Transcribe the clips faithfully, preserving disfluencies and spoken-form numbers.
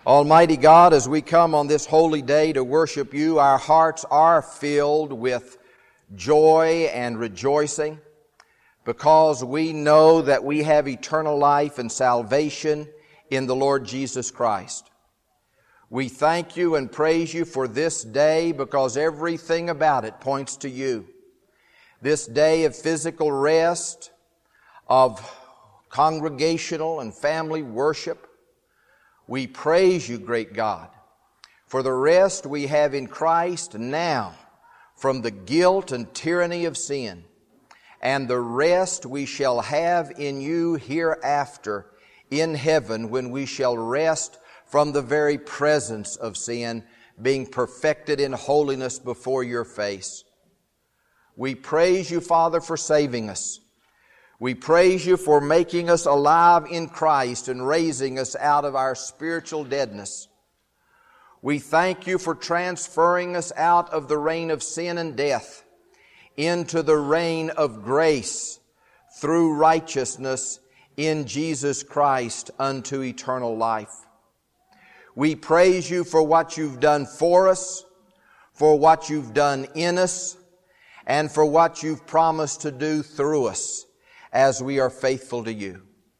Almighty God, as we come on this holy day to worship You, our hearts are filled with joy and rejoicing because we know that we have eternal life and salvation in the Lord Jesus Christ. We thank You and praise You for this day because everything about it points to You. This day of physical rest, of congregational and family worship, we praise You, great God, for the rest we have in Christ now from the guilt and tyranny of sin, and the rest we shall have in You hereafter in heaven when we shall rest from the very presence of sin, being perfected in holiness before Your face. We praise You, Father, for saving us. We praise You for making us alive in Christ and raising us out of our spiritual deadness. We thank You for transferring us out of the reign of sin and death into the reign of grace through righteousness in Jesus Christ unto eternal life. We praise You for what You've done for us, for what You've done in us, and for what You've promised to do through us as we are faithful to You.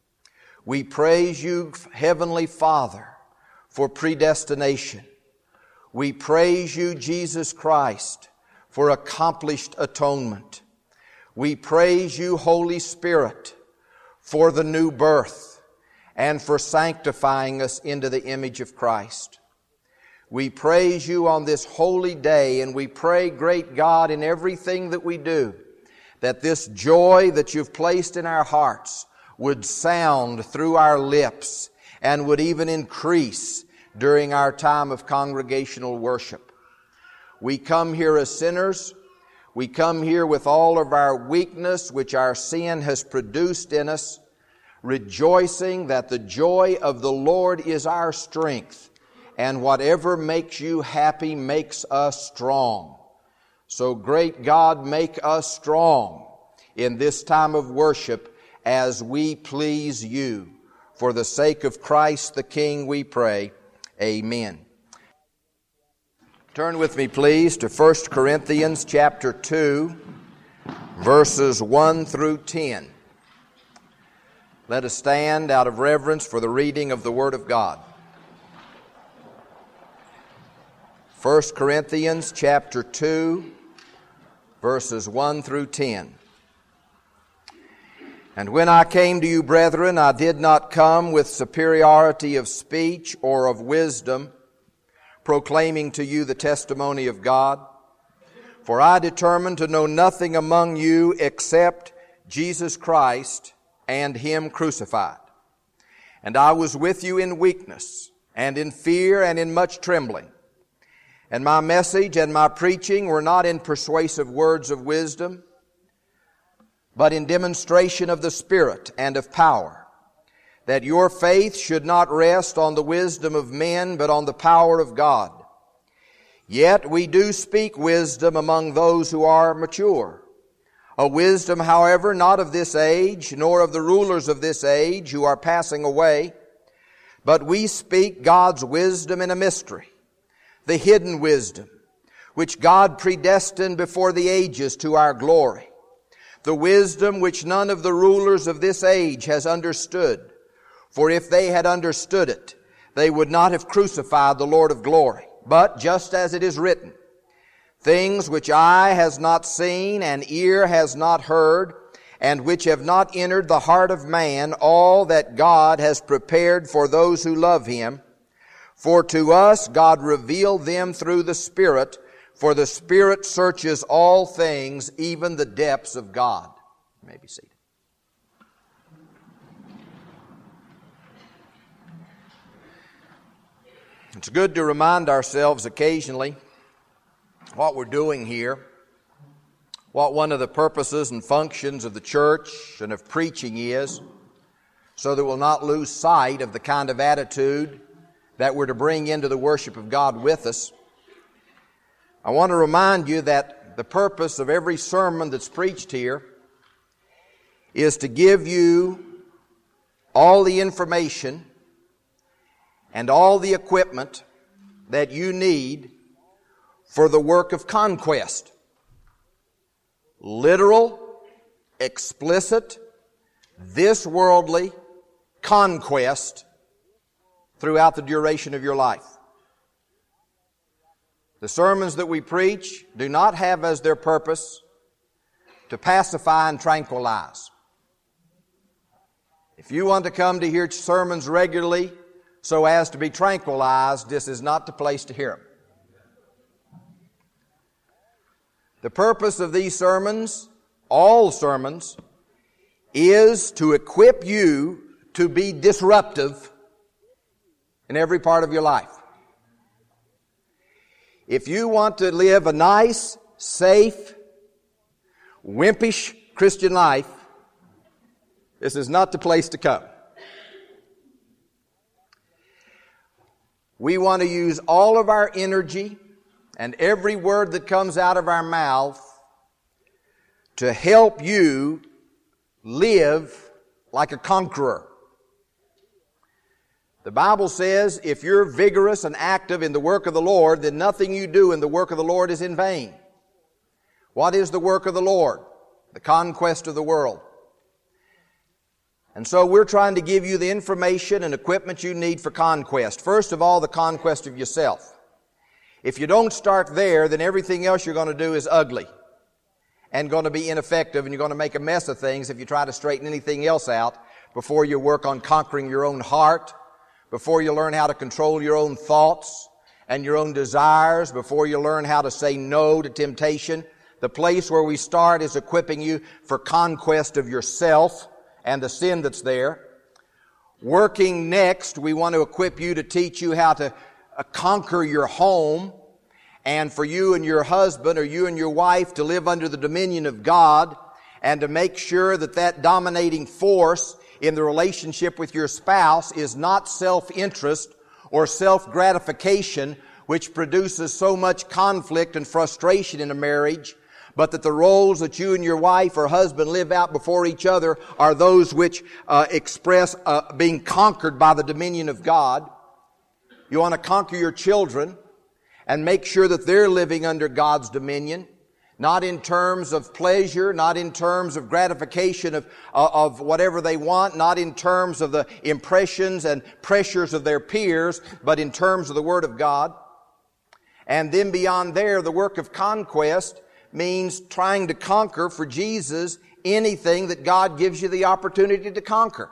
We praise You, Heavenly Father, for predestination. We praise You, Jesus Christ, for accomplished atonement. We praise You, Holy Spirit, for the new birth and for sanctifying us into the image of Christ. We praise You on this holy day, and we pray, great God, in everything that we do, that this joy that You've placed in our hearts would sound through our lips and would even increase during our time of congregational worship. We come here as sinners. We come here with all of our weakness which our sin has produced in us, rejoicing that the joy of the Lord is our strength, and whatever makes You happy makes us strong. So, great God, make us strong in this time of worship as we please You. For the sake of Christ the King we pray. Amen. Turn with me, please, to First Corinthians chapter two, verses one through ten. Let us stand out of reverence for the reading of the Word of God. First Corinthians chapter two, verses one through ten. And when I came to you, brethren, I did not come with superiority of speech or of wisdom, proclaiming to you the testimony of God. For I determined to know nothing among you except Jesus Christ and Him crucified. And I was with you in weakness, and in fear, and in much trembling. And my message and my preaching were not in persuasive words of wisdom, but in demonstration of the Spirit and of power, that your faith should not rest on the wisdom of men, but on the power of God. Yet we do speak wisdom among those who are mature. A wisdom, however, not of this age, nor of the rulers of this age who are passing away, but we speak God's wisdom in a mystery, the hidden wisdom, which God predestined before the ages to our glory, the wisdom which none of the rulers of this age has understood. For if they had understood it, they would not have crucified the Lord of glory. But just as it is written, things which eye has not seen and ear has not heard, and which have not entered the heart of man, all that God has prepared for those who love Him. For to us God revealed them through the Spirit, for the Spirit searches all things, even the depths of God. You may be seated. It's good to remind ourselves occasionally what we're doing here, what one of the purposes and functions of the church and of preaching is, so that we'll not lose sight of the kind of attitude that we're to bring into the worship of God with us. I want to remind you that the purpose of every sermon that's preached here is to give you all the information and all the equipment that you need for the work of conquest. Literal, explicit, this worldly conquest throughout the duration of your life. The sermons that we preach do not have as their purpose to pacify and tranquilize. If you want to come to hear sermons regularly so as to be tranquilized, this is not the place to hear them. The purpose of these sermons, all sermons, is to equip you to be disruptive in every part of your life. If you want to live a nice, safe, wimpish Christian life, this is not the place to come. We want to use all of our energy and every word that comes out of our mouth to help you live like a conqueror. The Bible says if you're vigorous and active in the work of the Lord, then nothing you do in the work of the Lord is in vain. What is the work of the Lord? The conquest of the world. And so we're trying to give you the information and equipment you need for conquest. First of all, the conquest of yourself. If you don't start there, then everything else you're going to do is ugly and going to be ineffective, and you're going to make a mess of things if you try to straighten anything else out before you work on conquering your own heart, before you learn how to control your own thoughts and your own desires, before you learn how to say no to temptation. The place where we start is equipping you for conquest of yourself and the sin that's there. Working next, we want to equip you to teach you how to uh, conquer your home, and for you and your husband or you and your wife to live under the dominion of God, and to make sure that that dominating force in the relationship with your spouse is not self-interest or self-gratification, which produces so much conflict and frustration in a marriage, but that the roles that you and your wife or husband live out before each other are those which uh, express uh, being conquered by the dominion of God. You want to conquer your children and make sure that they're living under God's dominion, not in terms of pleasure, not in terms of gratification of, uh, of whatever they want, not in terms of the impressions and pressures of their peers, but in terms of the Word of God. And then beyond there, the work of conquest means trying to conquer for Jesus anything that God gives you the opportunity to conquer.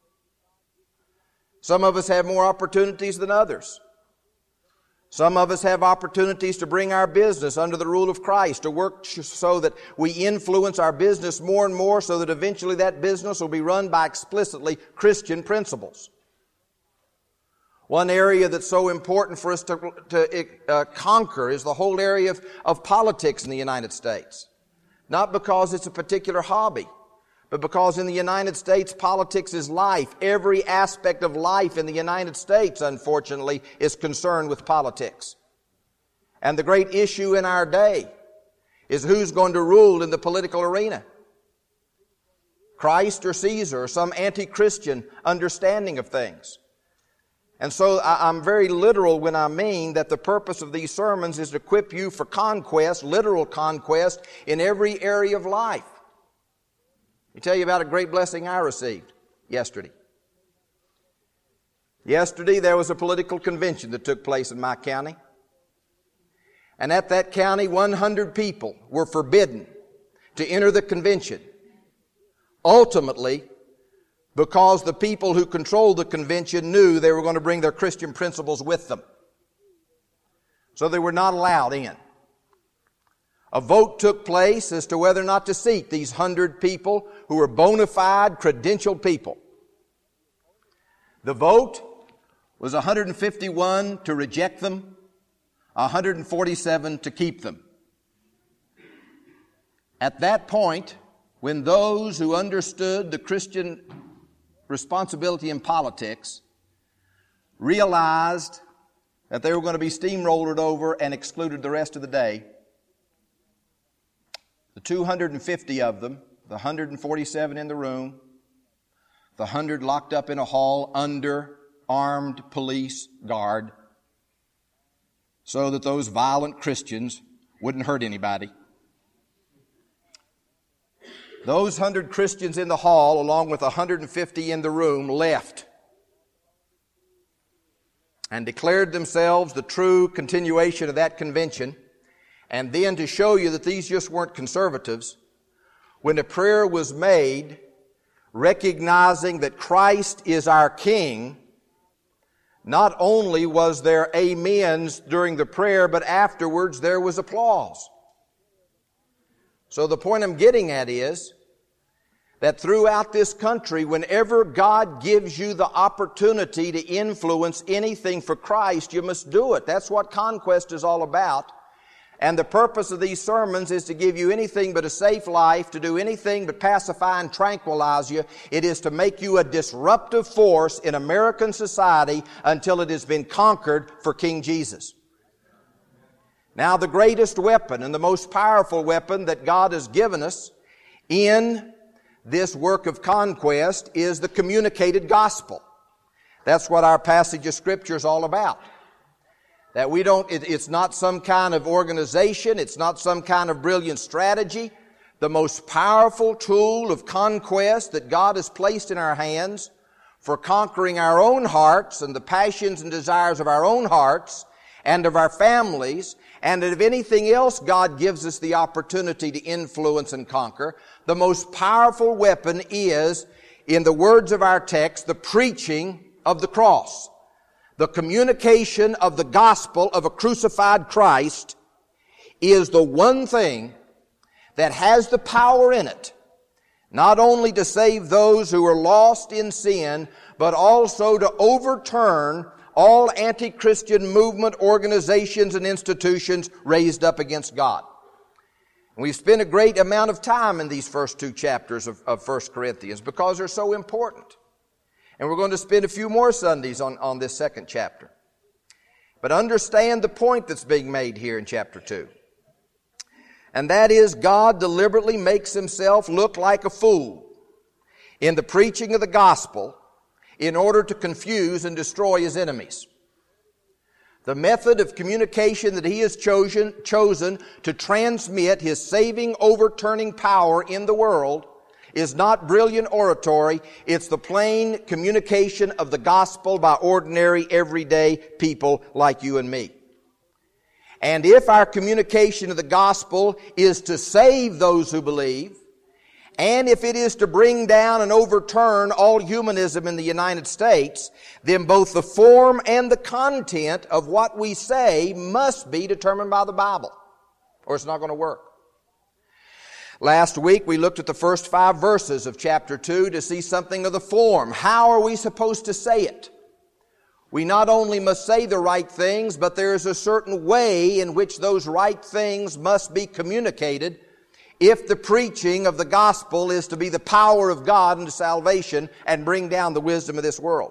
Some of us have more opportunities than others. Some of us have opportunities to bring our business under the rule of Christ, to work so that we influence our business more and more so that eventually that business will be run by explicitly Christian principles. One area that's so important for us to, to uh, conquer is the whole area of, of politics in the United States. Not because it's a particular hobby, but because in the United States, politics is life. Every aspect of life in the United States, unfortunately, is concerned with politics. And the great issue in our day is who's going to rule in the political arena. Christ or Caesar, or some anti-Christian understanding of things. And so I'm very literal when I mean that the purpose of these sermons is to equip you for conquest, literal conquest, in every area of life. Let me tell you about a great blessing I received yesterday. Yesterday there was a political convention that took place in my county. And at that county, one hundred people were forbidden to enter the convention. Ultimately, because the people who controlled the convention knew they were going to bring their Christian principles with them. So they were not allowed in. A vote took place as to whether or not to seat these hundred people who were bona fide, credentialed people. The vote was one hundred fifty-one to reject them, one hundred forty-seven to keep them. At that point, when those who understood the Christian responsibility in politics realized that they were going to be steamrolled over and excluded the rest of the day, the two hundred fifty of them, the one hundred forty-seven in the room, the one hundred locked up in a hall under armed police guard so that those violent Christians wouldn't hurt anybody. Those hundred Christians in the hall, along with one hundred fifty in the room, left and declared themselves the true continuation of that convention. And then to show you that these just weren't conservatives, when a prayer was made recognizing that Christ is our King, not only was there amens during the prayer, but afterwards there was applause. So the point I'm getting at is that throughout this country, whenever God gives you the opportunity to influence anything for Christ, you must do it. That's what Conquest is all about. And the purpose of these sermons is to give you anything but a safe life, to do anything but pacify and tranquilize you. It is to make you a disruptive force in American society until it has been conquered for King Jesus. Now, the greatest weapon and the most powerful weapon that God has given us in this work of conquest is the communicated gospel. That's what our passage of Scripture is all about. That we don't, it, it's not some kind of organization, it's not some kind of brilliant strategy. The most powerful tool of conquest that God has placed in our hands for conquering our own hearts and the passions and desires of our own hearts and of our families, and of anything else God gives us the opportunity to influence and conquer, the most powerful weapon is, in the words of our text, the preaching of the cross. The communication of the gospel of a crucified Christ is the one thing that has the power in it, not only to save those who are lost in sin, but also to overturn all anti-Christian movement, organizations, and institutions raised up against God. And we've spent a great amount of time in these first two chapters of, of First Corinthians because they're so important. And we're going to spend a few more Sundays on, on this second chapter. But understand the point that's being made here in chapter two. And that is, God deliberately makes Himself look like a fool in the preaching of the gospel in order to confuse and destroy His enemies. The method of communication that He has chosen, chosen to transmit His saving, overturning power in the world is not brilliant oratory. It's the plain communication of the gospel by ordinary, everyday people like you and me. And if our communication of the gospel is to save those who believe, and if it is to bring down and overturn all humanism in the United States, then both the form and the content of what we say must be determined by the Bible, or it's not going to work. Last week we looked at the first five verses of chapter two to see something of the form. How are we supposed to say it? We not only must say the right things, but there is a certain way in which those right things must be communicated if the preaching of the gospel is to be the power of God unto salvation and bring down the wisdom of this world.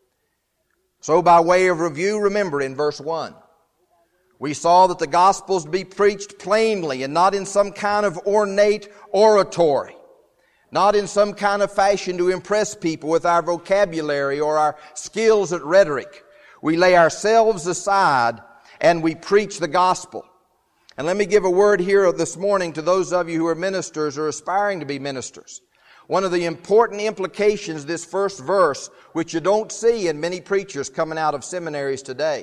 So by way of review, remember in verse one, we saw that the gospel's to be preached plainly and not in some kind of ornate oratory, not in some kind of fashion to impress people with our vocabulary or our skills at rhetoric. We lay ourselves aside and we preach the gospel. And let me give a word here this morning to those of you who are ministers or aspiring to be ministers. One of the important implications of this first verse, which you don't see in many preachers coming out of seminaries today,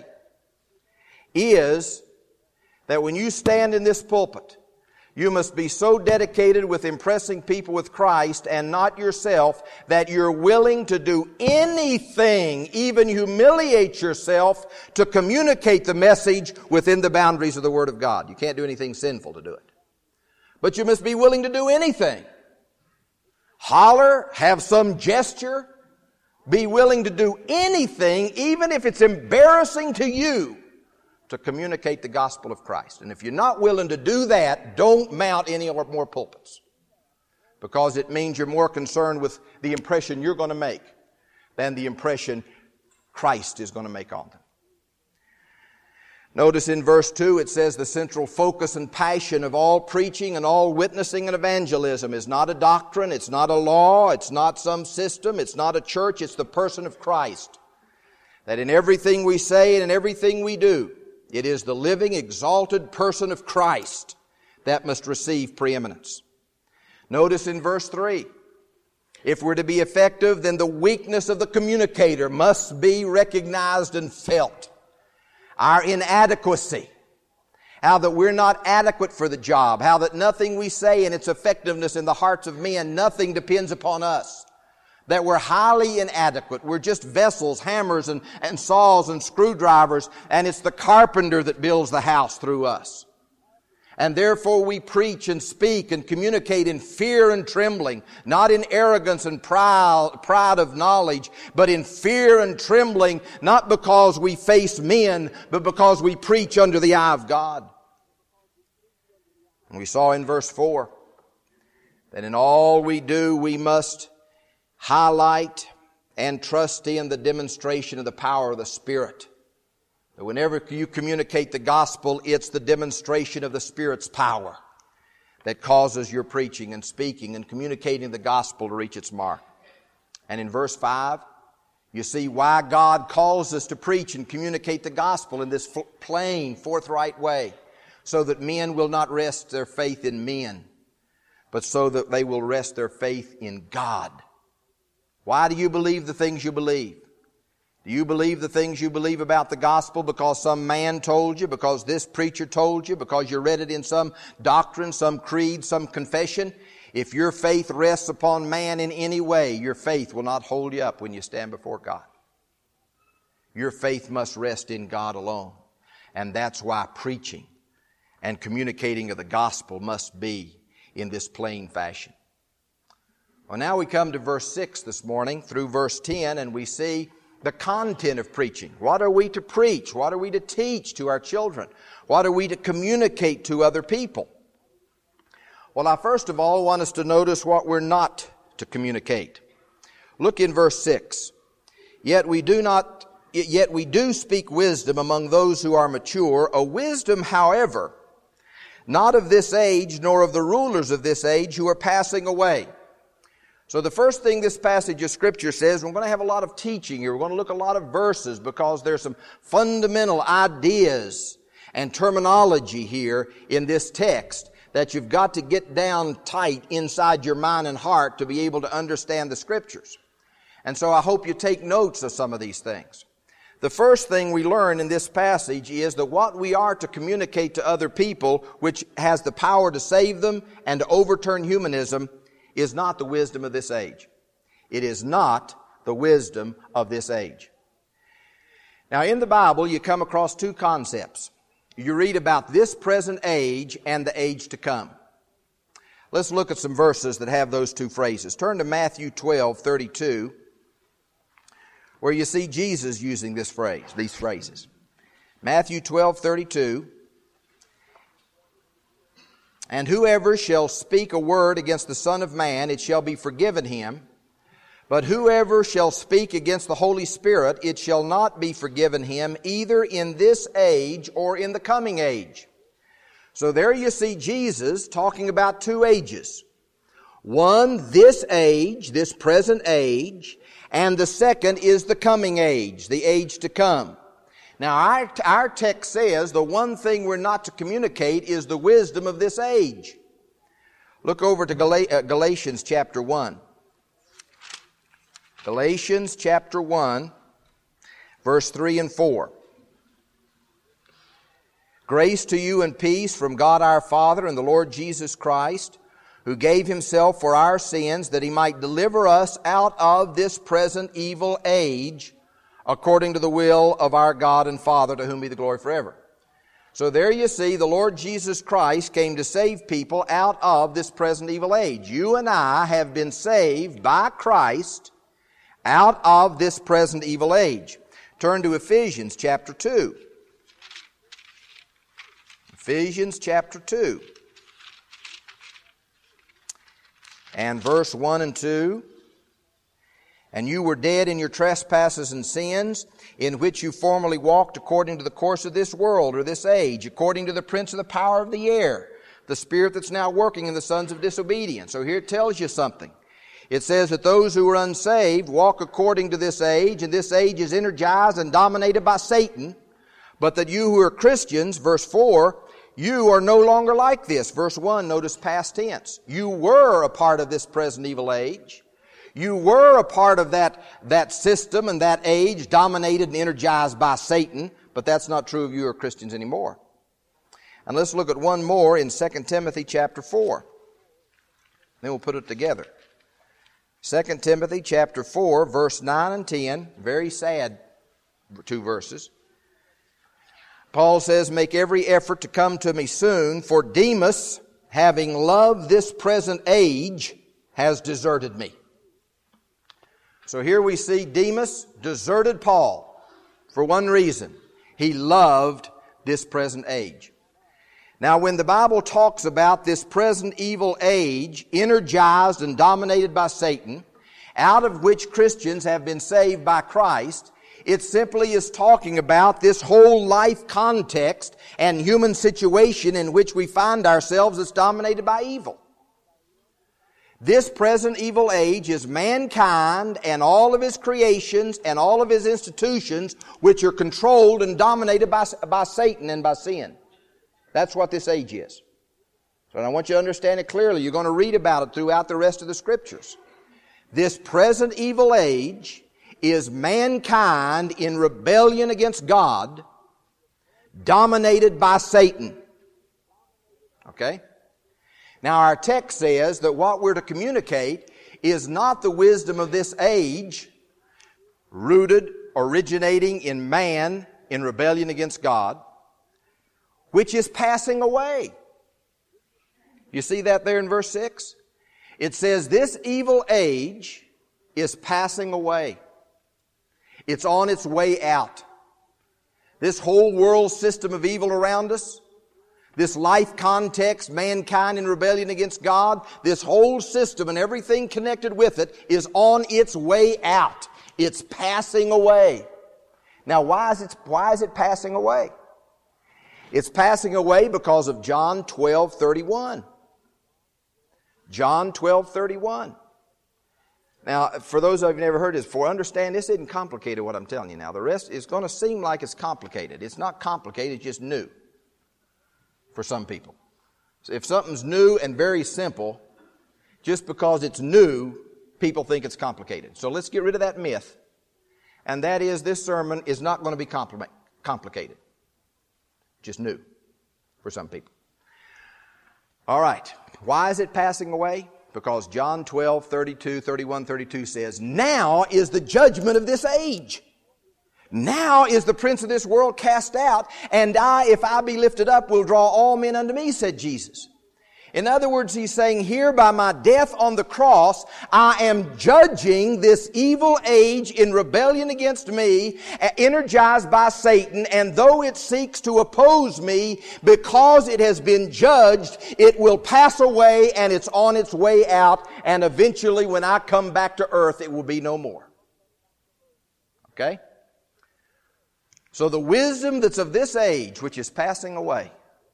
is that when you stand in this pulpit, you must be so dedicated with impressing people with Christ and not yourself that you're willing to do anything, even humiliate yourself, to communicate the message within the boundaries of the Word of God. You can't do anything sinful to do it. But you must be willing to do anything. Holler, have some gesture, be willing to do anything, even if it's embarrassing to you, to communicate the gospel of Christ. And if you're not willing to do that, don't mount any more pulpits, because it means you're more concerned with the impression you're going to make than the impression Christ is going to make on them. Notice in verse two it says the central focus and passion of all preaching and all witnessing and evangelism is not a doctrine, it's not a law, it's not some system, it's not a church, it's the person of Christ. that in everything we say and in everything we do, it is the living, exalted person of Christ that must receive preeminence. Notice in verse three, if we're to be effective, then the weakness of the communicator must be recognized and felt. Our inadequacy, how that we're not adequate for the job, how that nothing we say and its effectiveness in the hearts of men, nothing depends upon us. That we're highly inadequate. We're just vessels, hammers and, and saws and screwdrivers, and it's the carpenter that builds the house through us. And therefore we preach and speak and communicate in fear and trembling, not in arrogance and pride, pride of knowledge, but in fear and trembling, not because we face men, but because we preach under the eye of God. And we saw in verse four that in all we do we must highlight and trust in the demonstration of the power of the Spirit. That whenever you communicate the gospel, it's the demonstration of the Spirit's power that causes your preaching and speaking and communicating the gospel to reach its mark. And in verse five, you see why God calls us to preach and communicate the gospel in this plain, forthright way, so that men will not rest their faith in men, but so that they will rest their faith in God. Why do you believe the things you believe? Do you believe the things you believe about the gospel because some man told you, because this preacher told you, because you read it in some doctrine, some creed, some confession? If your faith rests upon man in any way, your faith will not hold you up when you stand before God. Your faith must rest in God alone. And that's why preaching and communicating of the gospel must be in this plain fashion. Well, now we come to verse six this morning through verse ten, and we see the content of preaching. What are we to preach? What are we to teach to our children? What are we to communicate to other people? Well, I first of all want us to notice what we're not to communicate. Look in verse six. Yet we do not, yet we do speak wisdom among those who are mature, a wisdom, however, not of this age, nor of the rulers of this age who are passing away. So the first thing this passage of Scripture says, we're going to have a lot of teaching here. We're going to look at a lot of verses because there's some fundamental ideas and terminology here in this text that you've got to get down tight inside your mind and heart to be able to understand the Scriptures. And so I hope you take notes of some of these things. The first thing we learn in this passage is that what we are to communicate to other people, which has the power to save them and to overturn humanism, is not the wisdom of this age. It is not the wisdom of this age. Now, in the Bible, you come across two concepts. You read about this present age and the age to come. Let's look at some verses that have those two phrases. Turn to Matthew twelve thirty-two, where you see Jesus using this phrase, these phrases. Matthew twelve thirty-two. And whoever shall speak a word against the Son of Man, it shall be forgiven him. But whoever shall speak against the Holy Spirit, it shall not be forgiven him, either in this age or in the coming age. So there you see Jesus talking about two ages. One, this age, this present age, and the second is the coming age, the age to come. Now, our, our text says the one thing we're not to communicate is the wisdom of this age. Look over to Gal- uh, Galatians chapter one. Galatians chapter one, verse three and four. Grace to you and peace from God our Father and the Lord Jesus Christ, who gave himself for our sins that he might deliver us out of this present evil age, according to the will of our God and Father, to whom be the glory forever. So there you see, the Lord Jesus Christ came to save people out of this present evil age. You and I have been saved by Christ out of this present evil age. Turn to Ephesians chapter two. Ephesians chapter two. And verse one and two. And you were dead in your trespasses and sins, in which you formerly walked according to the course of this world or this age, according to the prince of the power of the air, the spirit that's now working in the sons of disobedience. So here it tells you something. It says that those who are unsaved walk according to this age, and this age is energized and dominated by Satan. But that you who are Christians, verse four, you are no longer like this. Verse one, notice past tense. You were a part of this present evil age. You were a part of that, that system and that age dominated and energized by Satan, but that's not true of you who are Christians anymore. And let's look at one more in Second Timothy chapter four. Then we'll put it together. Second Timothy chapter four, verse nine and ten, very sad two verses. Paul says, make every effort to come to me soon, for Demas, having loved this present age, has deserted me. So here we see Demas deserted Paul for one reason. He loved this present age. Now, when the Bible talks about this present evil age, energized and dominated by Satan, out of which Christians have been saved by Christ, it simply is talking about this whole life context and human situation in which we find ourselves that's dominated by evil. This present evil age is mankind and all of his creations and all of his institutions which are controlled and dominated by, by Satan and by sin. That's what this age is. So I want you to understand it clearly. You're going to read about it throughout the rest of the Scriptures. This present evil age is mankind in rebellion against God, dominated by Satan. Okay? Now our text says that what we're to communicate is not the wisdom of this age, rooted, originating in man in rebellion against God, which is passing away. You see that there in verse six? It says this evil age is passing away. It's on its way out. This whole world system of evil around us, this life context, mankind in rebellion against God, this whole system and everything connected with it is on its way out. It's passing away. Now, why is it, why is it passing away? It's passing away because of John twelve thirty-one. John twelve thirty-one. Now, for those of you who never heard this before, understand this isn't complicated what I'm telling you now. The rest is going to seem like it's complicated. It's not complicated, it's just new for some people. So if something's new and very simple, just because it's new, people think it's complicated. So let's get rid of that myth. And that is, this sermon is not going to be compli- complicated. Just new for some people. All right. Why is it passing away? Because John twelve thirty-two, thirty-one, thirty-two says, now is the judgment of this age. Now is the prince of this world cast out, and I, if I be lifted up, will draw all men unto me, said Jesus. In other words, he's saying, here by my death on the cross, I am judging this evil age in rebellion against me, energized by Satan, and though it seeks to oppose me, because it has been judged, it will pass away and it's on its way out, and eventually when I come back to earth, it will be no more. Okay? So the wisdom that's of this age, which is passing away,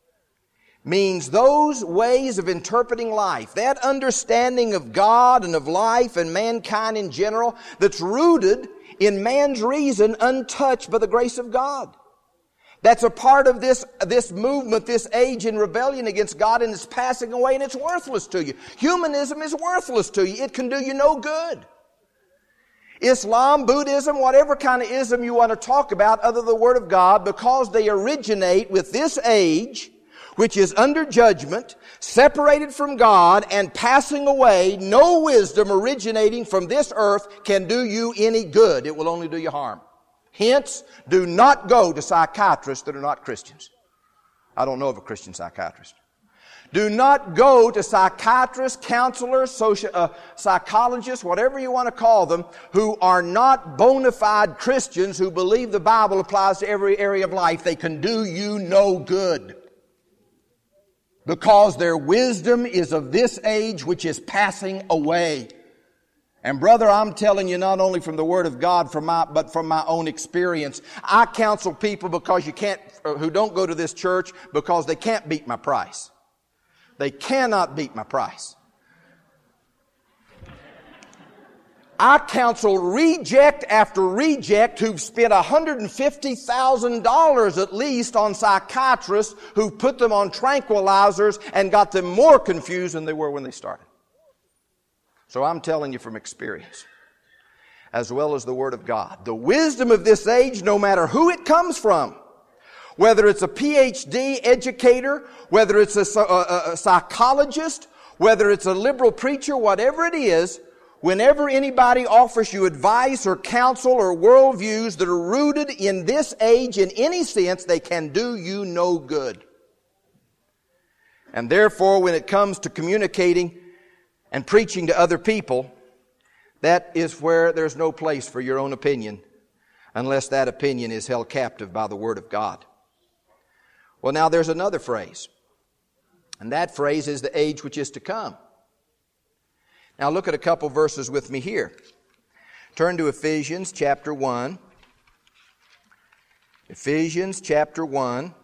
means those ways of interpreting life, that understanding of God and of life and mankind in general that's rooted in man's reason untouched by the grace of God. That's a part of this, this movement, this age in rebellion against God, and it's passing away and it's worthless to you. Humanism is worthless to you. It can do you no good. Islam, Buddhism, whatever kind of ism you want to talk about other than the Word of God, because they originate with this age, which is under judgment, separated from God, and passing away, no wisdom originating from this earth can do you any good. It will only do you harm. Hence, do not go to psychiatrists that are not Christians. I don't know of a Christian psychiatrist. Do not go to psychiatrists, counselors, social, uh, psychologists, whatever you want to call them, who are not bona fide Christians who believe the Bible applies to every area of life. They can do you no good. Because their wisdom is of this age which is passing away. And brother, I'm telling you not only from the Word of God, from my, but from my own experience. I counsel people because you can't, who don't go to this church because they can't beat my price. They cannot beat my price. I counsel reject after reject who've spent one hundred fifty thousand dollars at least on psychiatrists who put them on tranquilizers and got them more confused than they were when they started. So I'm telling you from experience, as well as the Word of God, the wisdom of this age, no matter who it comes from, whether it's a P H D educator, whether it's a, a, a psychologist, whether it's a liberal preacher, whatever it is, whenever anybody offers you advice or counsel or worldviews that are rooted in this age in any sense, they can do you no good. And therefore, when it comes to communicating and preaching to other people, that is where there's no place for your own opinion unless that opinion is held captive by the Word of God. Well, now there's another phrase, and that phrase is the age which is to come. Now look at a couple verses with me here. Turn to Ephesians chapter one. Ephesians chapter one,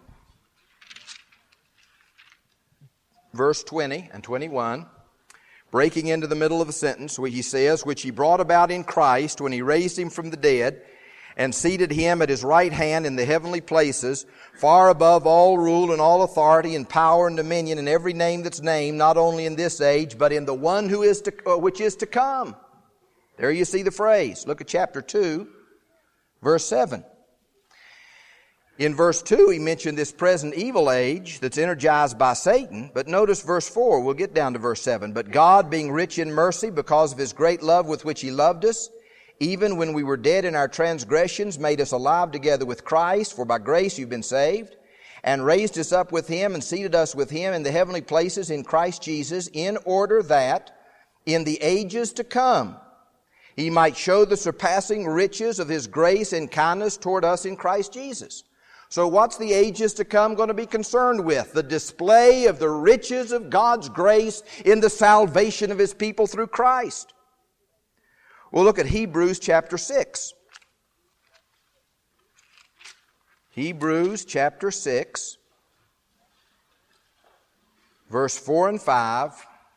verse twenty and twenty-one. Breaking into the middle of a sentence where he says, which he brought about in Christ when he raised him from the dead and seated him at his right hand in the heavenly places, far above all rule and all authority and power and dominion and every name that's named, not only in this age, but in the one who is to, uh, which is to come. There you see the phrase. Look at chapter two, verse seven. In verse two, he mentioned this present evil age that's energized by Satan. But notice verse four. We'll get down to verse seven. But God, being rich in mercy, because of His great love with which He loved us, even when we were dead in our transgressions, made us alive together with Christ, for by grace you've been saved, and raised us up with Him and seated us with Him in the heavenly places in Christ Jesus, in order that in the ages to come He might show the surpassing riches of His grace and kindness toward us in Christ Jesus. So what's the ages to come going to be concerned with? The display of the riches of God's grace in the salvation of His people through Christ. We'll look at Hebrews chapter six. Hebrews chapter six, verse four and five.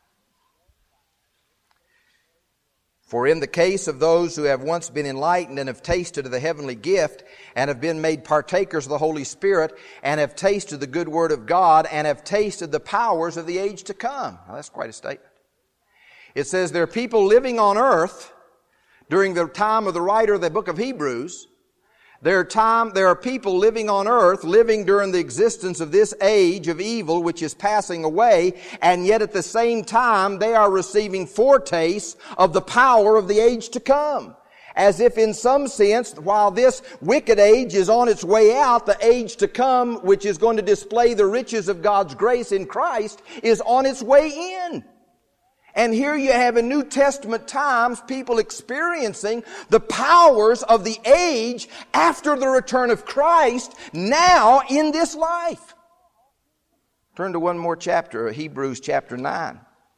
For in the case of those who have once been enlightened and have tasted of the heavenly gift and have been made partakers of the Holy Spirit and have tasted the good word of God and have tasted the powers of the age to come. Now that's quite a statement. It says there are people living on earth during the time of the writer of the book of Hebrews. There are time, there are people living on earth, living during the existence of this age of evil which is passing away, and yet at the same time they are receiving foretastes of the power of the age to come. As if in some sense, while this wicked age is on its way out, the age to come, which is going to display the riches of God's grace in Christ, is on its way in. And here you have in New Testament times people experiencing the powers of the age after the return of Christ now in this life. Turn to one more chapter, Hebrews chapter nine.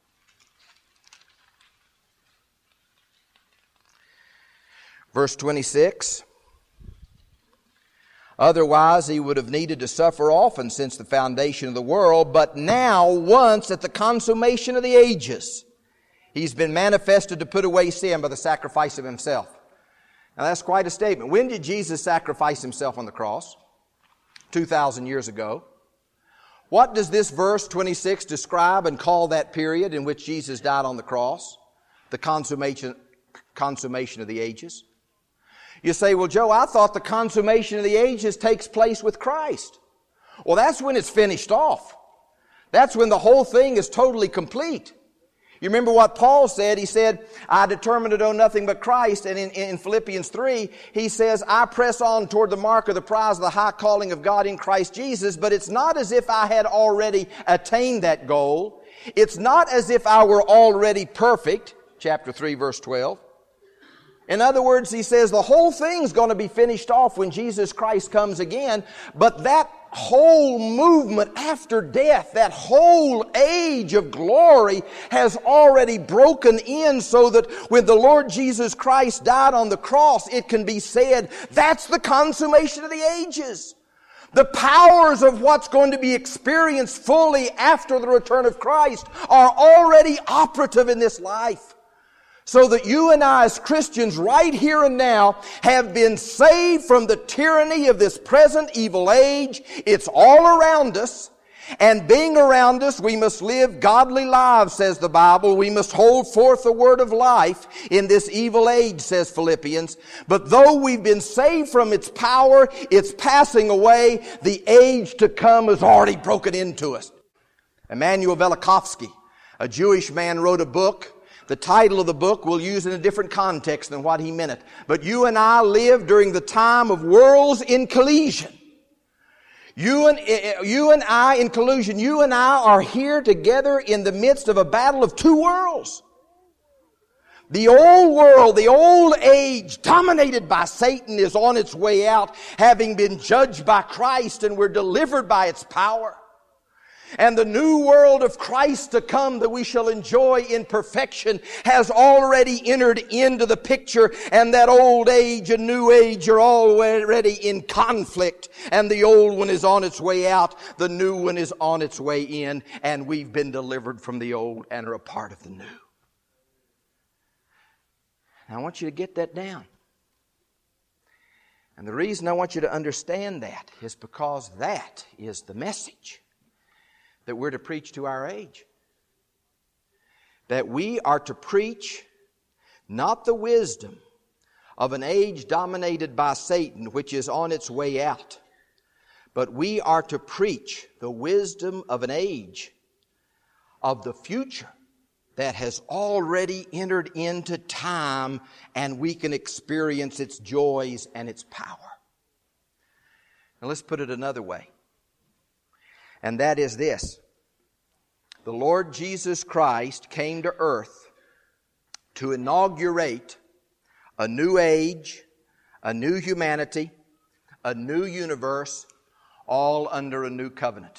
Verse twenty-six. Otherwise, he would have needed to suffer often since the foundation of the world, but now, once at the consummation of the ages, He's been manifested to put away sin by the sacrifice of Himself. Now that's quite a statement. When did Jesus sacrifice Himself on the cross? two thousand years ago. What does this verse twenty-six describe and call that period in which Jesus died on the cross? The consummation, consummation of the ages. You say, well, Joe, I thought the consummation of the ages takes place with Christ. Well, that's when it's finished off. That's when the whole thing is totally complete. You remember what Paul said? He said, I determined to know nothing but Christ. And in, in Philippians three, he says, I press on toward the mark of the prize of the high calling of God in Christ Jesus. But it's not as if I had already attained that goal. It's not as if I were already perfect. Chapter three, verse twelve. In other words, he says the whole thing's going to be finished off when Jesus Christ comes again. But that whole movement after death, that whole age of glory has already broken in, so that when the Lord Jesus Christ died on the cross, it can be said that's the consummation of the ages. The powers of what's going to be experienced fully after the return of Christ are already operative in this life. So that you and I as Christians right here and now have been saved from the tyranny of this present evil age. It's all around us. And being around us, we must live godly lives, says the Bible. We must hold forth the word of life in this evil age, says Philippians. But though we've been saved from its power, its passing away, the age to come has already broken into us. Emanuel Velikovsky, a Jewish man, wrote a book. The title of the book we'll use in a different context than what he meant it. But you and I live during the time of worlds in collision. You and, you and I in collusion, you and I are here together in the midst of a battle of two worlds. The old world, the old age dominated by Satan is on its way out, having been judged by Christ, and we're delivered by its power. And the new world of Christ to come that we shall enjoy in perfection has already entered into the picture, and that old age and new age are already in conflict, and the old one is on its way out, the new one is on its way in, and we've been delivered from the old and are a part of the new. Now I want you to get that down. And the reason I want you to understand that is because that is the message that we're to preach to our age. That we are to preach not the wisdom of an age dominated by Satan, which is on its way out, but we are to preach the wisdom of an age of the future that has already entered into time, and we can experience its joys and its power. Now let's put it another way. And that is this. The Lord Jesus Christ came to earth to inaugurate a new age, a new humanity, a new universe, all under a new covenant.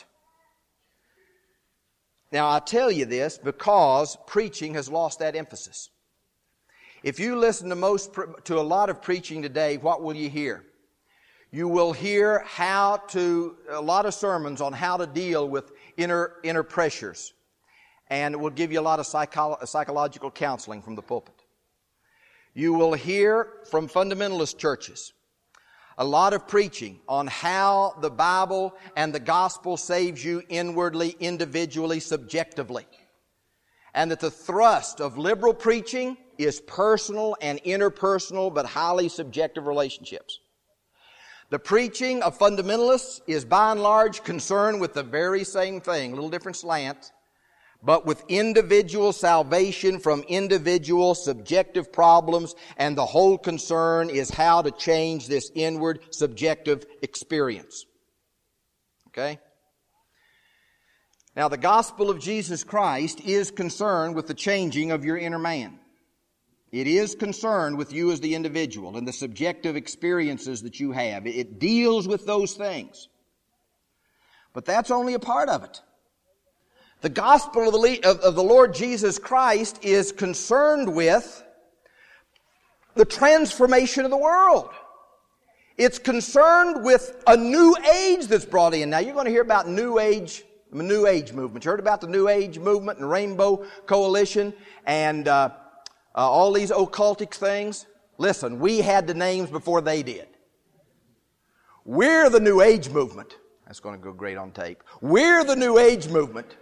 Now I tell you this because preaching has lost that emphasis. If you listen to most to a lot of preaching today, what will you hear? You will hear how to, a lot of sermons on how to deal with inner, inner pressures. And it will give you a lot of psycho, psychological counseling from the pulpit. You will hear from fundamentalist churches a lot of preaching on how the Bible and the gospel saves you inwardly, individually, subjectively. And that the thrust of liberal preaching is personal and interpersonal, but highly subjective relationships. The preaching of fundamentalists is by and large concerned with the very same thing, a little different slant, but with individual salvation from individual subjective problems, and the whole concern is how to change this inward subjective experience. Okay? Now, the gospel of Jesus Christ is concerned with the changing of your inner man. It is concerned with you as the individual and the subjective experiences that you have. It deals with those things. But that's only a part of it. The gospel of the, of, of the Lord Jesus Christ is concerned with the transformation of the world. It's concerned with a new age that's brought in. Now, you're going to hear about New Age, the New Age movement. You heard about the New Age movement and Rainbow Coalition and uh, uh, all these occultic things. Listen, we had the names before they did. We're the New Age movement. That's going to go great on tape. We're the New Age movement.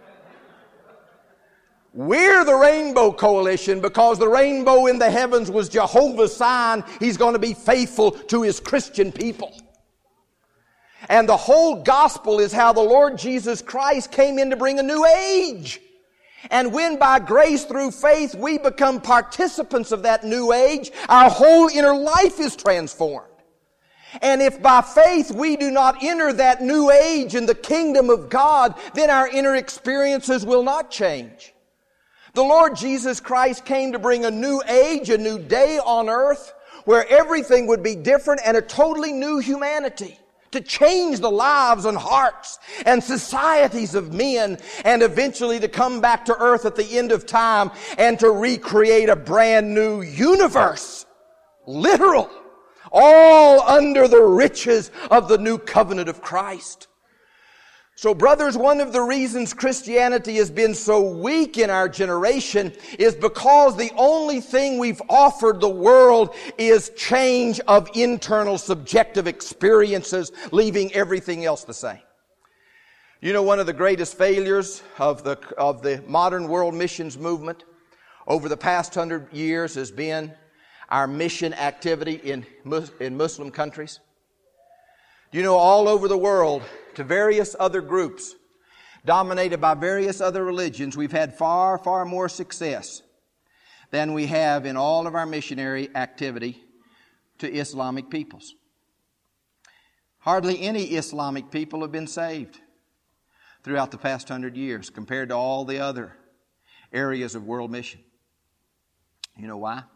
We're the Rainbow Coalition because the rainbow in the heavens was Jehovah's sign. He's going to be faithful to His Christian people. And the whole gospel is how the Lord Jesus Christ came in to bring a new age. And when by grace through faith we become participants of that new age, our whole inner life is transformed. And if by faith we do not enter that new age in the kingdom of God, then our inner experiences will not change. The Lord Jesus Christ came to bring a new age, a new day on earth, where everything would be different and a totally new humanity, to change the lives and hearts and societies of men, and eventually to come back to earth at the end of time and to recreate a brand new universe. Literal. All under the riches of the new covenant of Christ. So, brothers, one of the reasons Christianity has been so weak in our generation is because the only thing we've offered the world is change of internal subjective experiences, leaving everything else the same. You know, one of the greatest failures of the, of the modern world missions movement over the past hundred years has been our mission activity in, in Muslim countries. You know, all over the world, to various other groups, dominated by various other religions, we've had far, far more success than we have in all of our missionary activity to Islamic peoples. Hardly any Islamic people have been saved throughout the past hundred years compared to all the other areas of world mission. You know why?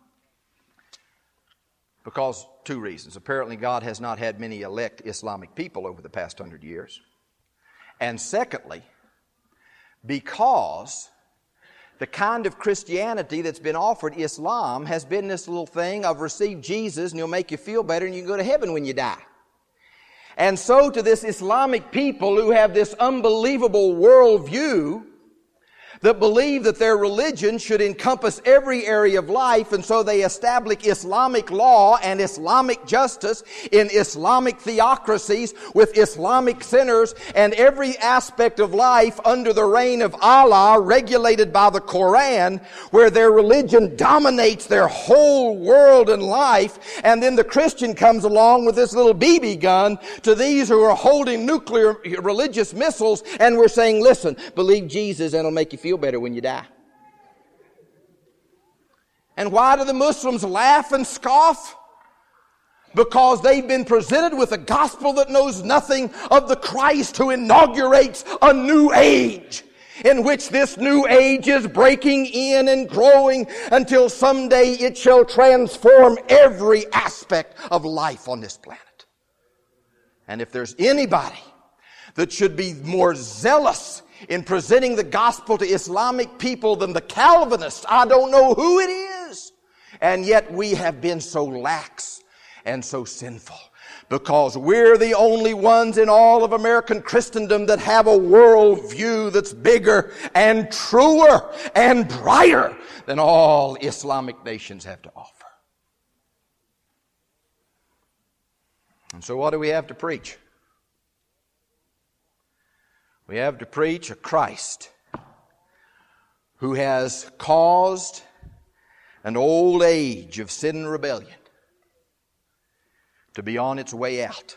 Because two reasons. Apparently God has not had many elect Islamic people over the past hundred years. And secondly, because the kind of Christianity that's been offered, Islam, has been this little thing of receive Jesus and He'll make you feel better and you can go to heaven when you die. And so to this Islamic people who have this unbelievable worldview that believe that their religion should encompass every area of life, and so they establish Islamic law and Islamic justice in Islamic theocracies with Islamic sinners and every aspect of life under the reign of Allah, regulated by the Quran, where their religion dominates their whole world and life. And then the Christian comes along with this little B B gun to these who are holding nuclear religious missiles, and we're saying, listen, believe Jesus and it'll make you feel better when you die. And why do the Muslims laugh and scoff? Because they've been presented with a gospel that knows nothing of the Christ who inaugurates a new age, in which this new age is breaking in and growing until someday it shall transform every aspect of life on this planet. And if there's anybody that should be more zealous in presenting the gospel to Islamic people than the Calvinists, I don't know who it is. And yet we have been so lax and so sinful because we're the only ones in all of American Christendom that have a world view that's bigger and truer and brighter than all Islamic nations have to offer. And so what do we have to preach? We have to preach a Christ who has caused an old age of sin and rebellion to be on its way out,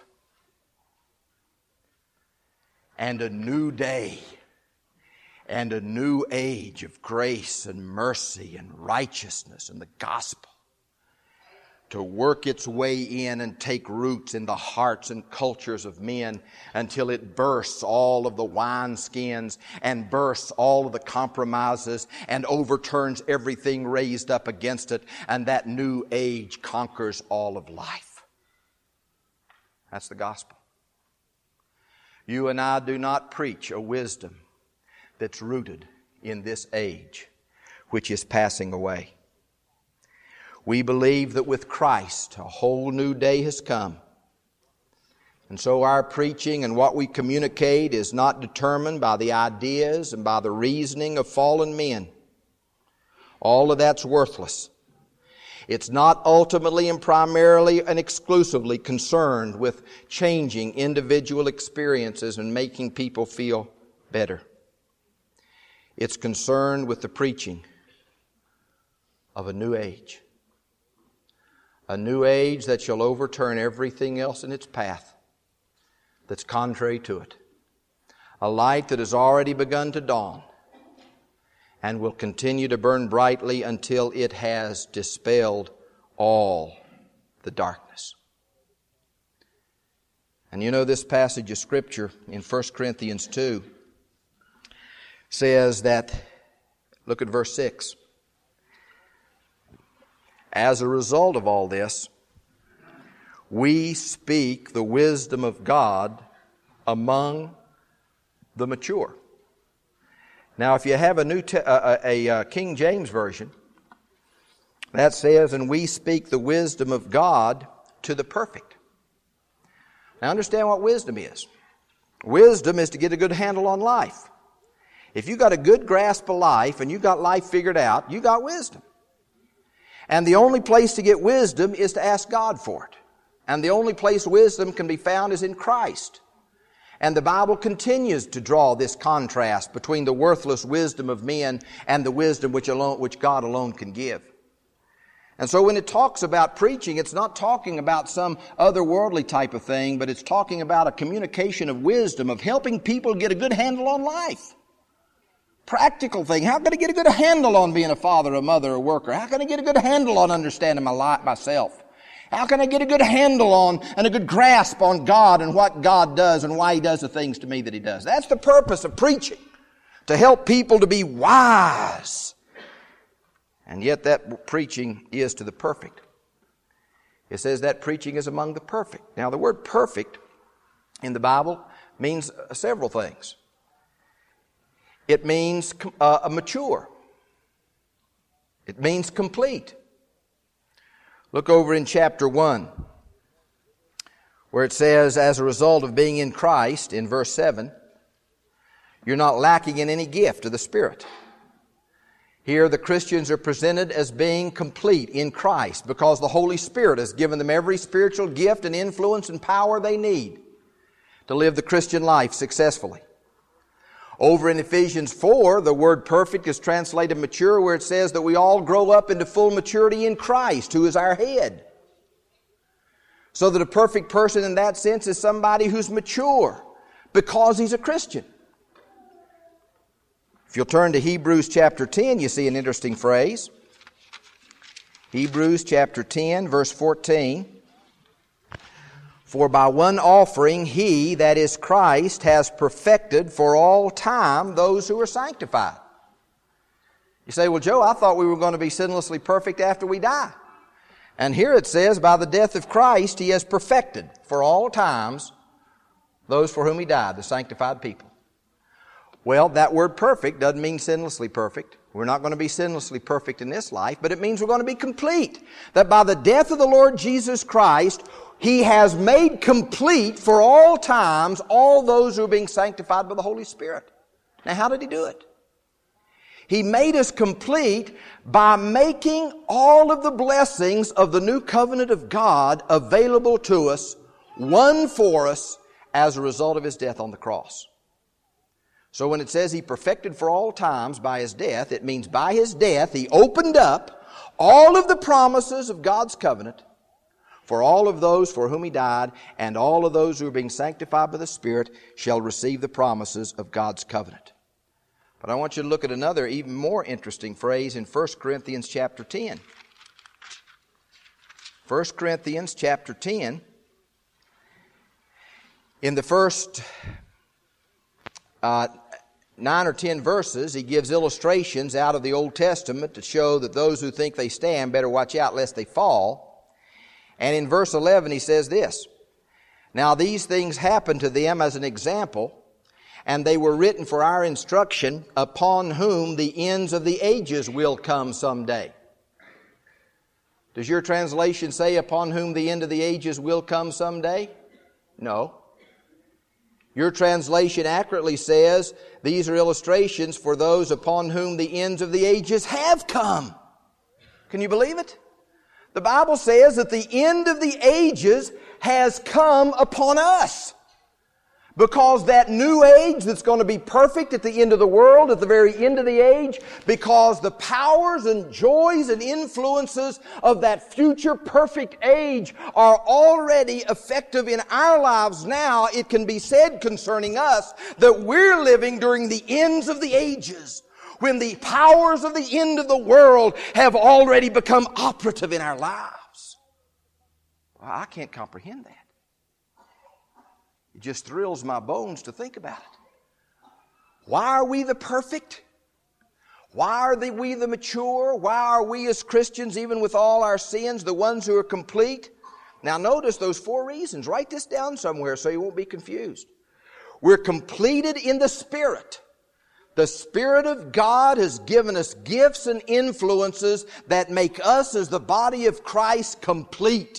and a new day and a new age of grace and mercy and righteousness and the gospel to work its way in and take roots in the hearts and cultures of men until it bursts all of the wineskins and bursts all of the compromises and overturns everything raised up against it, and that new age conquers all of life. That's the gospel. You and I do not preach a wisdom that's rooted in this age, which is passing away. We believe that with Christ, a whole new day has come. And so our preaching and what we communicate is not determined by the ideas and by the reasoning of fallen men. All of that's worthless. It's not ultimately and primarily and exclusively concerned with changing individual experiences and making people feel better. It's concerned with the preaching of a new age. A new age that shall overturn everything else in its path that's contrary to it. A light that has already begun to dawn and will continue to burn brightly until it has dispelled all the darkness. And you know, this passage of Scripture in First Corinthians two says that, look at verse six. As a result of all this, we speak the wisdom of God among the mature. Now, if you have a new te- uh, a, a King James version, that says, and we speak the wisdom of God to the perfect. Now, understand what wisdom is. Wisdom is to get a good handle on life. If you got a good grasp of life and you got life figured out, you got wisdom. And the only place to get wisdom is to ask God for it. And the only place wisdom can be found is in Christ. And the Bible continues to draw this contrast between the worthless wisdom of men and the wisdom which alone, which God alone can give. And so when it talks about preaching, it's not talking about some otherworldly type of thing, but it's talking about a communication of wisdom, of helping people get a good handle on life. Practical thing. How can I get a good handle on being a father, a mother, a worker? How can I get a good handle on understanding my life, myself? How can I get a good handle on and a good grasp on God and what God does and why He does the things to me that He does? That's the purpose of preaching, to help people to be wise. And yet that preaching is to the perfect. It says that preaching is among the perfect. Now the word perfect in the Bible means several things. It means uh, mature. It means complete. Look over in chapter one, where it says, as a result of being in Christ, in verse seven, you're not lacking in any gift of the Spirit. Here the Christians are presented as being complete in Christ because the Holy Spirit has given them every spiritual gift and influence and power they need to live the Christian life successfully. Over in Ephesians four, the word perfect is translated mature, where it says that we all grow up into full maturity in Christ, who is our head. So that a perfect person in that sense is somebody who's mature because he's a Christian. If you'll turn to Hebrews chapter ten, you see an interesting phrase. Hebrews chapter ten, verse fourteen. For by one offering He, that is Christ, has perfected for all time those who are sanctified. You say, well, Joe, I thought we were going to be sinlessly perfect after we die. And here it says, by the death of Christ, He has perfected for all times those for whom He died, the sanctified people. Well, that word perfect doesn't mean sinlessly perfect. We're not going to be sinlessly perfect in this life, but it means we're going to be complete. That by the death of the Lord Jesus Christ, He has made complete for all times all those who are being sanctified by the Holy Spirit. Now, how did He do it? He made us complete by making all of the blessings of the new covenant of God available to us, won for us as a result of His death on the cross. So when it says He perfected for all times by His death, it means by His death He opened up all of the promises of God's covenant for all of those for whom He died, and all of those who are being sanctified by the Spirit shall receive the promises of God's covenant. But I want you to look at another even more interesting phrase in First Corinthians chapter ten. First Corinthians chapter ten. In the first uh, nine or ten verses, he gives illustrations out of the Old Testament to show that those who think they stand better watch out lest they fall. And in verse eleven he says this, now these things happened to them as an example, and they were written for our instruction, upon whom the ends of the ages will come someday. Does your translation say, upon whom the end of the ages will come someday? No. Your translation accurately says, these are illustrations for those upon whom the ends of the ages have come. Can you believe it? The Bible says that the end of the ages has come upon us. Because that new age that's going to be perfect at the end of the world, at the very end of the age, because the powers and joys and influences of that future perfect age are already effective in our lives now, it can be said concerning us that we're living during the ends of the ages, when the powers of the end of the world have already become operative in our lives. Well, I can't comprehend that. It just thrills my bones to think about it. Why are we the perfect? Why are the, we the mature? Why are we as Christians, even with all our sins, the ones who are complete? Now notice those four reasons. Write this down somewhere so you won't be confused. We're completed in the Spirit. The Spirit of God has given us gifts and influences that make us as the body of Christ complete.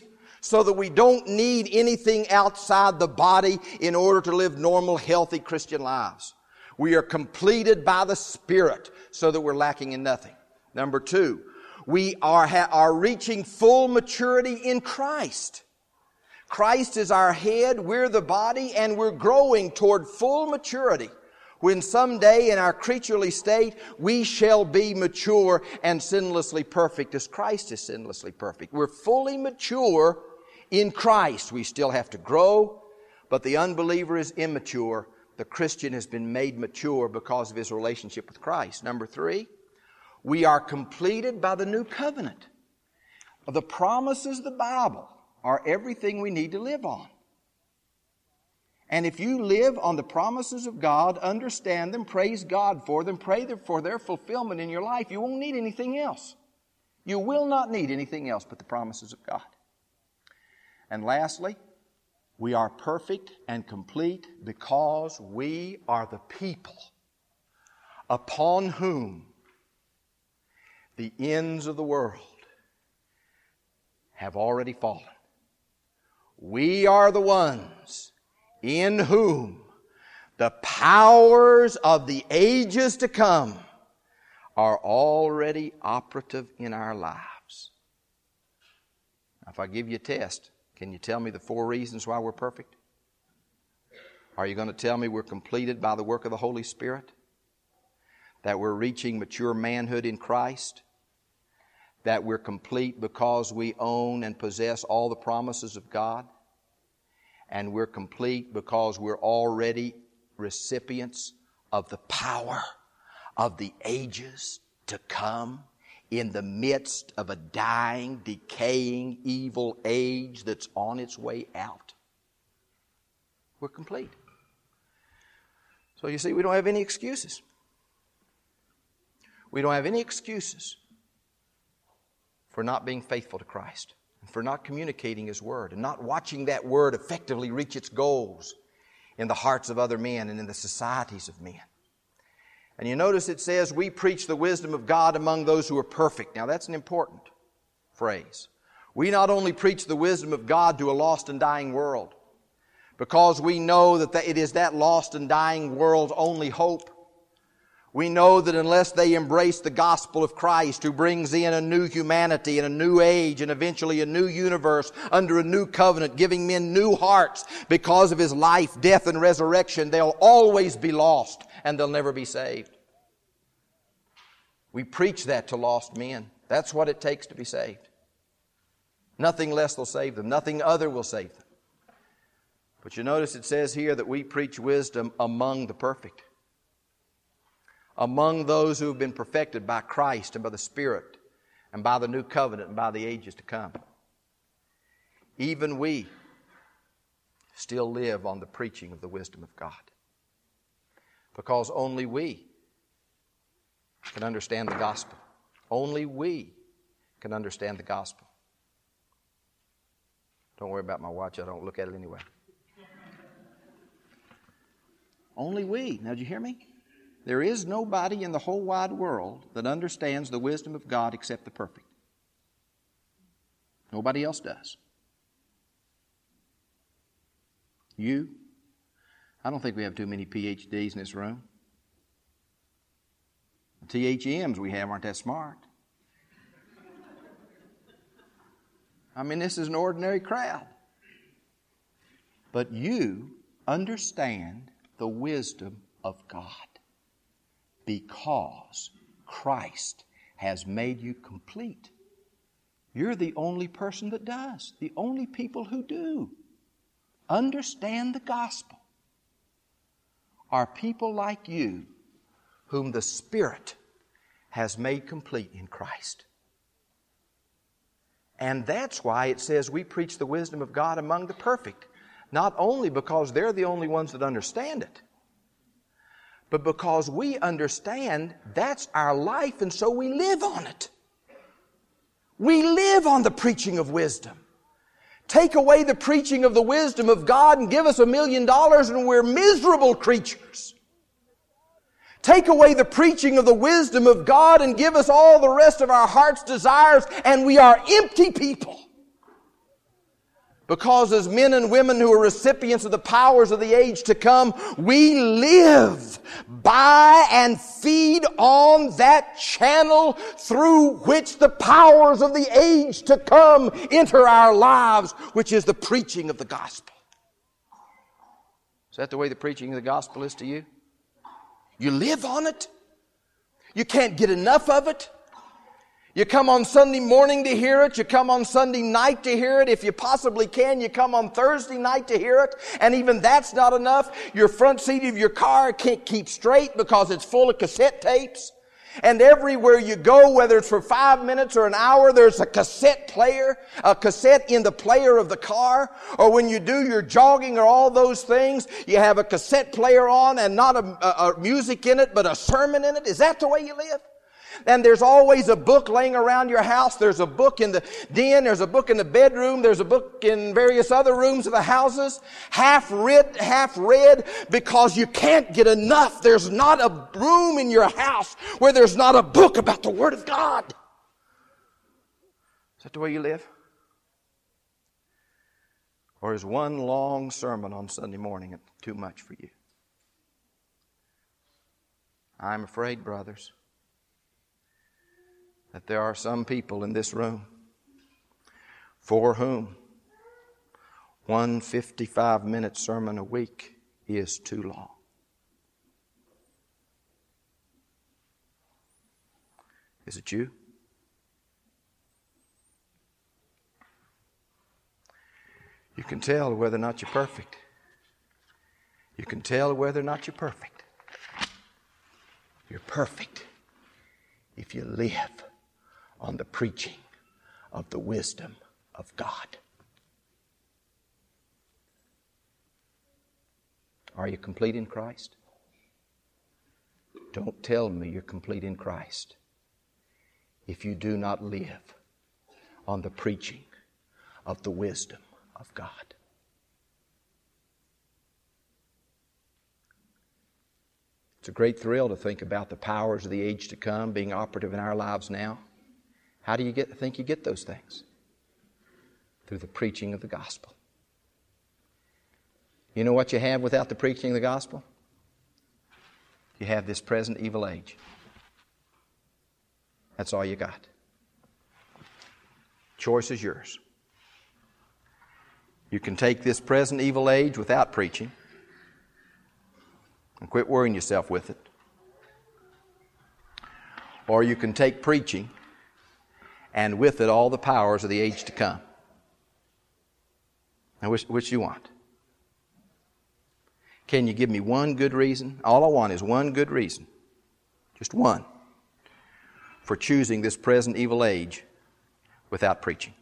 so that we don't need anything outside the body in order to live normal, healthy Christian lives. We are completed by the Spirit so that we're lacking in nothing. Number two, we are, ha- are reaching full maturity in Christ. Christ is our head, we're the body, and we're growing toward full maturity, when someday in our creaturely state we shall be mature and sinlessly perfect as Christ is sinlessly perfect. We're fully mature in Christ. We still have to grow, but the unbeliever is immature. The Christian has been made mature because of his relationship with Christ. Number three, we are completed by the new covenant. The promises of the Bible are everything we need to live on. And if you live on the promises of God, understand them, praise God for them, pray for their fulfillment in your life, you won't need anything else. You will not need anything else but the promises of God. And lastly, we are perfect and complete because we are the people upon whom the ends of the world have already fallen. We are the ones in whom the powers of the ages to come are already operative in our lives. Now, if I give you a test, can you tell me the four reasons why we're perfect? Are you going to tell me we're completed by the work of the Holy Spirit? That we're reaching mature manhood in Christ? That we're complete because we own and possess all the promises of God? And we're complete because we're already recipients of the power of the ages to come in the midst of a dying, decaying, evil age that's on its way out. We're complete. So you see, we don't have any excuses. We don't have any excuses for not being faithful to Christ, and for not communicating His Word, and not watching that Word effectively reach its goals in the hearts of other men and in the societies of men. And you notice it says, we preach the wisdom of God among those who are perfect. Now that's an important phrase. We not only preach the wisdom of God to a lost and dying world, because we know that it is that lost and dying world's only hope. We know that unless they embrace the gospel of Christ, who brings in a new humanity and a new age and eventually a new universe under a new covenant, giving men new hearts because of His life, death, and resurrection, they'll always be lost and they'll never be saved. We preach that to lost men. That's what it takes to be saved. Nothing less will save them. Nothing other will save them. But you notice it says here that we preach wisdom among the perfect. Among those who have been perfected by Christ and by the Spirit and by the new covenant and by the ages to come. Even we still live on the preaching of the wisdom of God. Because only we can understand the gospel. Only we can understand the gospel. Don't worry about my watch. I don't look at it anyway. Only we. Now, did you hear me? There is nobody in the whole wide world that understands the wisdom of God except the perfect. Nobody else does. You? I don't think we have too many P H Ds in this room. The T H Ms we have aren't that smart. I mean, this is an ordinary crowd. But you understand the wisdom of God. Because Christ has made you complete. You're the only person that does. The only people who do. Understand the gospel are people like you whom the Spirit has made complete in Christ. And that's why it says we preach the wisdom of God among the perfect. Not only because they're the only ones that understand it, but because we understand that's our life, and so we live on it. We live on the preaching of wisdom. Take away the preaching of the wisdom of God and give us a million dollars and we're miserable creatures. Take away the preaching of the wisdom of God and give us all the rest of our heart's desires and we are empty people. Because as men and women who are recipients of the powers of the age to come, we live by and feed on that channel through which the powers of the age to come enter our lives, which is the preaching of the gospel. Is that the way the preaching of the gospel is to you? You live on it. You can't get enough of it. You come on Sunday morning to hear it. You come on Sunday night to hear it. If you possibly can, you come on Thursday night to hear it. And even that's not enough. Your front seat of your car can't keep straight because it's full of cassette tapes. And everywhere you go, whether it's for five minutes or an hour, there's a cassette player, a cassette in the player of the car. Or when you do your jogging or all those things, you have a cassette player on and not a, a, a music in it, but a sermon in it. Is that the way you live? And there's always a book laying around your house. There's a book in the den. There's a book in the bedroom. There's a book in various other rooms of the houses. Half read, half read, because you can't get enough. There's not a room in your house where there's not a book about the Word of God. Is that the way you live? Or is one long sermon on Sunday morning too much for you? I'm afraid, brothers, that there are some people in this room for whom one fifty-five minute sermon a week is too long. Is it you? You can tell whether or not you're perfect. You can tell whether or not you're perfect. You're perfect if you live on the preaching of the wisdom of God. Are you complete in Christ? Don't tell me you're complete in Christ if you do not live on the preaching of the wisdom of God. It's a great thrill to think about the powers of the age to come being operative in our lives now. How do you get, think you get those things? Through the preaching of the gospel. You know what you have without the preaching of the gospel? You have this present evil age. That's all you got. Choice is yours. You can take this present evil age without preaching and quit worrying yourself with it. Or you can take preaching and with it all the powers of the age to come. Now, which, which you want? Can you give me one good reason? All I want is one good reason. Just one. For choosing this present evil age without preaching.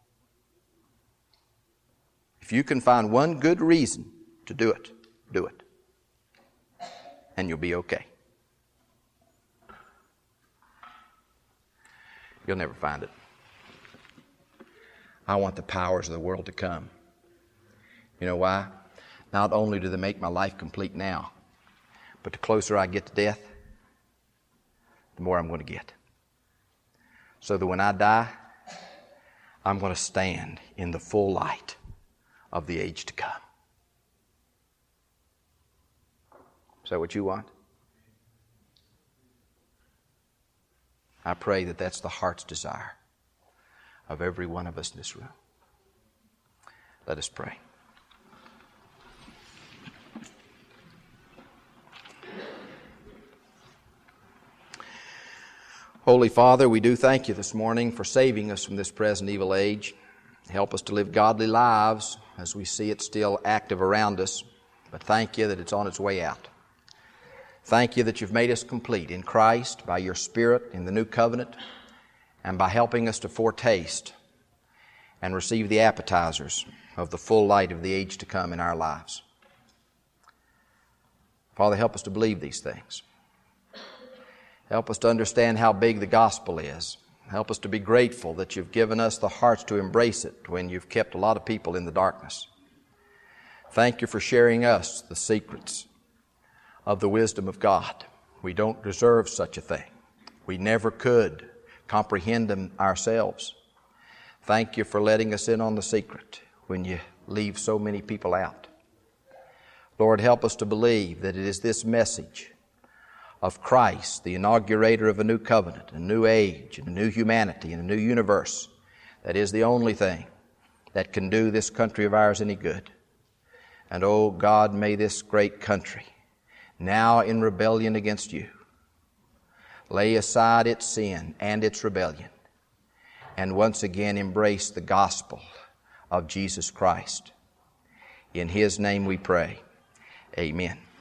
If you can find one good reason to do it, do it. And you'll be okay. You'll never find it. I want the powers of the world to come. You know why? Not only do they make my life complete now, but the closer I get to death, the more I'm going to get. So that when I die, I'm going to stand in the full light of the age to come. Is that what you want? I pray that that's the heart's desire of every one of us in this room. Let us pray. Holy Father, we do thank you this morning for saving us from this present evil age. Help us to live godly lives as we see it still active around us. But thank you that it's on its way out. Thank you that you've made us complete in Christ by your Spirit in the new covenant and by helping us to foretaste and receive the appetizers of the full light of the age to come in our lives. Father, help us to believe these things. Help us to understand how big the gospel is. Help us to be grateful that you've given us the hearts to embrace it when you've kept a lot of people in the darkness. Thank you for sharing us the secrets of the wisdom of God. We don't deserve such a thing. We never could comprehend them ourselves. Thank you for letting us in on the secret. when you leave so many people out. Lord, help us to believe that it is this message of Christ, the inaugurator of a new covenant, a new age, and a new humanity, and a new universe, that is the only thing that can do this country of ours any good. And, oh God, may this great country, now in rebellion against you, lay aside its sin and its rebellion, and once again embrace the gospel of Jesus Christ. In His name we pray. Amen.